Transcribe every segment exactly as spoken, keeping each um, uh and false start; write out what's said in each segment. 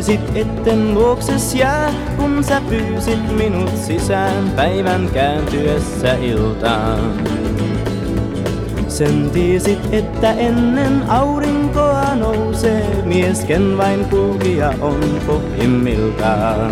tiesit, etten luokses jää, kun sä pyysit minut sisään päivän kääntyessä iltaan. Sen tiesit, että ennen aurinkoa nousee, miesken vain kulkija on pohjimmiltaan.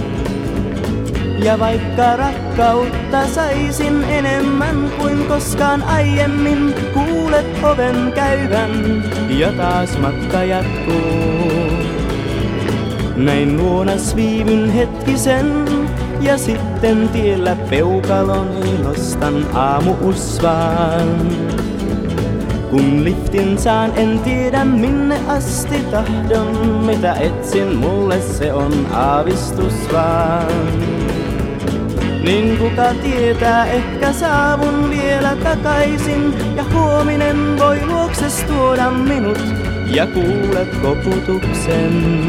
Ja vaikka rakkautta saisin enemmän kuin koskaan aiemmin, kuulet oven käyvän ja taas matka jatkuu. Näin luonas viivyn hetkisen ja sitten tiellä peukaloni nostan aamuusvaan. Kun liftin saan, en tiedä minne asti tahdon, mitä etsin, mulle se on aavistus vaan. Niin kuka tietää, ehkä saavun vielä takaisin ja huominen voi luokses tuoda minut ja kuulet koputuksen.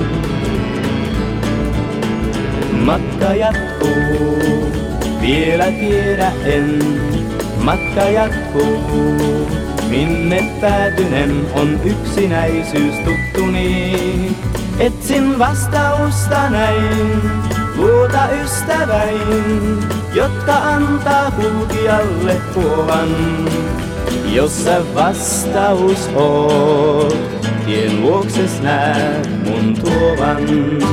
Matka jatkuu, vielä tiedä en, matka jatkuu. Minne päätynen on yksinäisyys tuttuni, etsin vastausta näin, luota ystäväin, jotka antaa kulkijalle kuovan. Jos sä vastaus oot, tien luokses näet mun tuovan.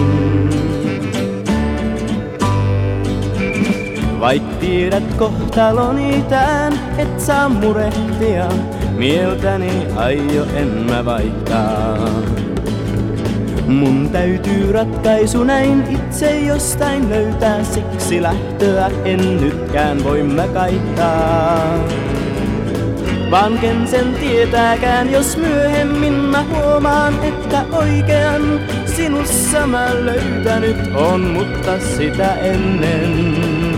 Vaik tiedät kohtaloni tän, et saa murehtia, mieltäni aio en mä vaihtaa. Mun täytyy ratkaisu näin itse jostain löytää, siksi lähtöä en nytkään voi mä kaihtaa. Vaan ken sen tietääkään, jos myöhemmin mä huomaan, että oikean sinussa mä löytänyt on, mutta sitä ennen.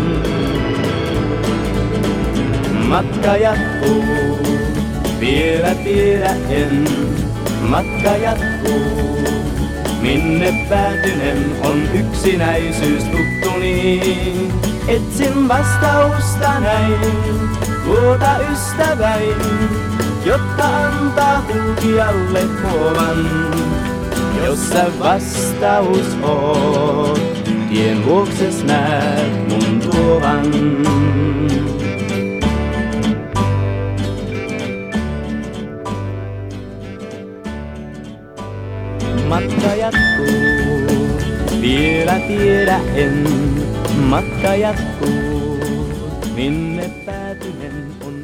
Matka jatkuu, vielä tiedä en, matka jatkuu. Minne päätynen on yksinäisyys tuttuni, etsin vastausta näin, luota ystäväin, jotta antaa kulkijalle kuovan. Jos sä vastaus oot, tien luokses näet mun tuovan. Matka jatkuu, vielä tiedä en, matka jatkuu, minne päätynen on